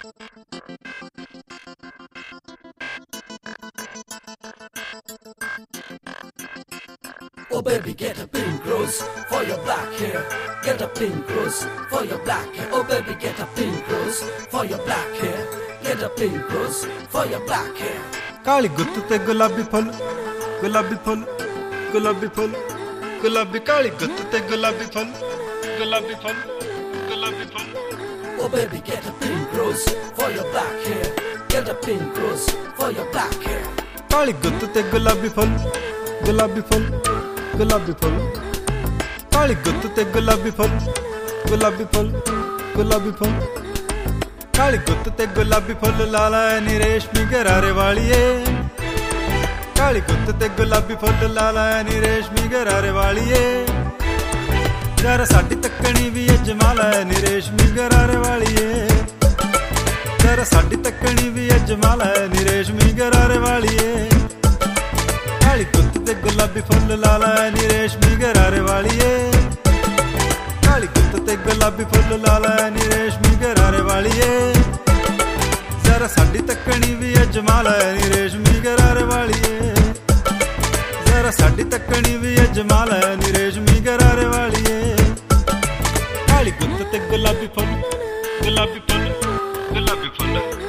Oh baby, get a pink rose for your black hair. Get a pink rose for your black hair. Oh baby, get a pink rose for your black hair. Get a pink rose for your black hair. काली गुत्त ते गुलाबी फुल, गुलाबी फुल, गुलाबी फुल, गुलाबी काली गुत्त ते गुलाबी फुल, गुलाबी फुल, गुलाबी फुल. Oh baby, get a pink rose for your black hair. Get a pink rose for your black hair. काली गुत्त ते गुलाबी फुल, गुलाबी फुल, गुलाबी फुल. काली गुत्त ते गुलाबी फुल, गुलाबी फुल, गुलाबी फुल. काली गुत्त ते गुलाबी फुल लाला नी रेशमी गरारे वालिए. काली गुत्त ते गुलाबी फुल लाला नी रेशमी गरारे वालिए. जरा साडी तकनी भी अजमाल है नी रेशमी गरारे वालिए. जरा साडी तकनी भी अजमाल है नी रेशमी गरारे वालिए. काली गुत्त ते गुलाबी फुल लाला नी रेशमी गरारे वालिए. काली गुत्त ते गुलाबी फुल लाला नी रेशमी गरारे वालिए. जरा साडी तकनी भी अजमाल है नी रेशमी गरारे वालिए. जरा साडी तकनी भी अजमाल है नी रेशमी गरारे वालिए. काली गुत्त ते गुलाबी फुल, गुलाबी फुल, गुलाबी फुल.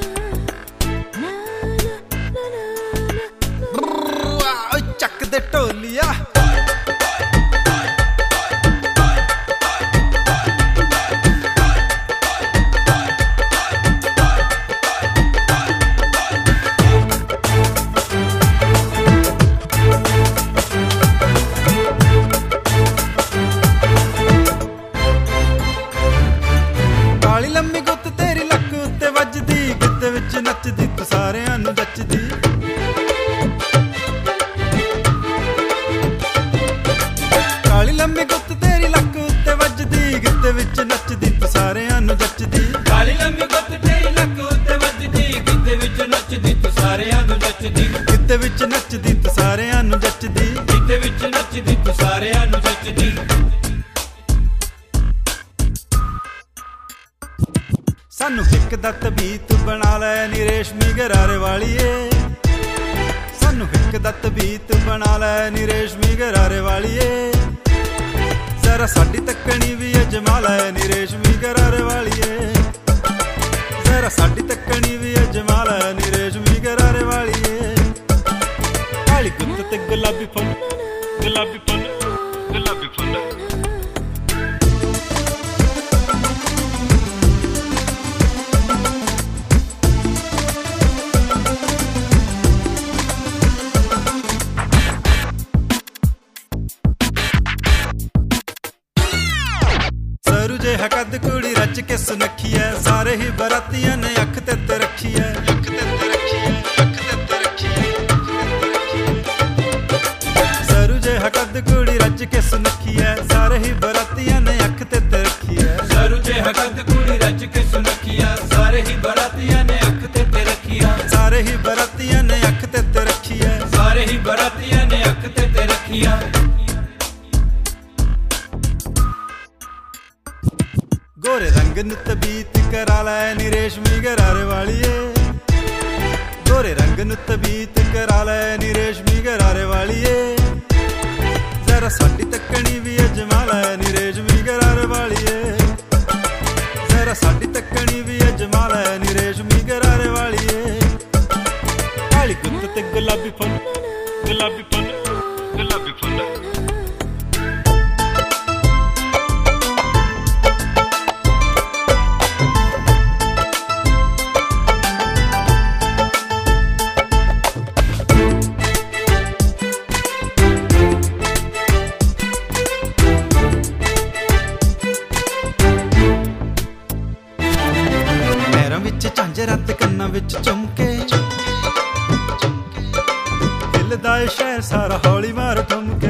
चक दे ढोलिया. काली लम्मी गुत्त तेरी लक उत्ते वजदी, गिद्दे विच नचदी तू सारियां नूं जचदी. काली लम्मी गुत्त तेरी लक उत्ते वजदी, गिद्दे विच नचदी तू सारियां नूं जचदी. काली लम्मी गुत्त तेरी लक उत्ते वजदी, गिद्दे विच नचदी तू सारियां नूं जचदी. गिद्दे विच नचदी तू सारियां नूं जचदी. गिद्दे विच नचदी तू सारियां नूं जचदी. सानू हिक दा तबीत बना लै नी रेशमी गरारे वालिए. सानू हिक दा तबीत बना लै नी रेशमी गरारे वालिए. जरा साडी तकनी भी अजमा लै नी रेशमी गरारे वालिए. जरा साडी तकनी भी अजमा लै नी रेशमी गरारे वालिए. काली गुत्त ते गुलाबी फुल, गुलाबी फुल, गुलाबी फुल. सरू जे कद कुड़ी रच के सुनखी है. सारे ही बरातियां ने अख ते रखी है. अख ते रखी है, अख ते रखी है. सरू जे कद कुड़ी रच के सुनखी है. सारे ही बरातियां ने अख ते रखी है. सरू जे कद कुड़ी रच के सुनखी है. सारे ही बरातियां ने अख ते रखी है. सारे ही बरातियां ने अख ते रखी है. सारे ही बरातियां ने अख ते रखी है. गोरे रंग नूं तबीत करा लै नी रेशमी गरारे वालिए. गोरे रंग नूं तबीत करा लै नी रेशमी गरारे वालिए. जरा साडी तकनी भी अजमा लै नी रेशमी गरारे वालिए. जरा साडी तकनी भी अजमा लै नी रेशमी गरारे वालिए. काली गुत्त ते गुलाबी फुल, गुलाबी फुल, गुलाबी फुल. झांजरां ते कन्नां विच चमके. हिलदा ए शहर सारा हौली मार ठुमके.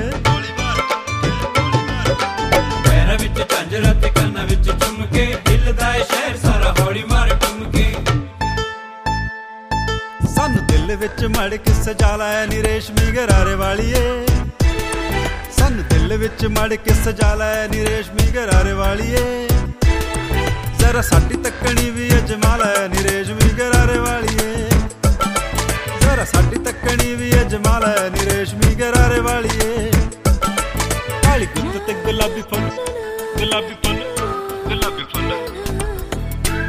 पैरां विच झांजरां ते कन्नां विच चमके. हिलदा ए शहर सारा हौली मार ठुमके. सानू दिल विच मड़ के सजा लै नी रेशमी गरारे वालिए. सानू दिल विच मड़ के सजा लै नी रेशमी गरारे वालिए. जरा साडी तकनी भी अजमाल है नी रेशमी गरारे वालिए, जरा साडी तकनी भी अजमाल है नी रेशमी गरारे वालिए। काली गुत्त ते गुलाबी फुल, गुलाबी फुल, गुलाबी फुल।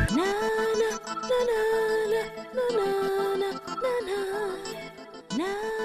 Na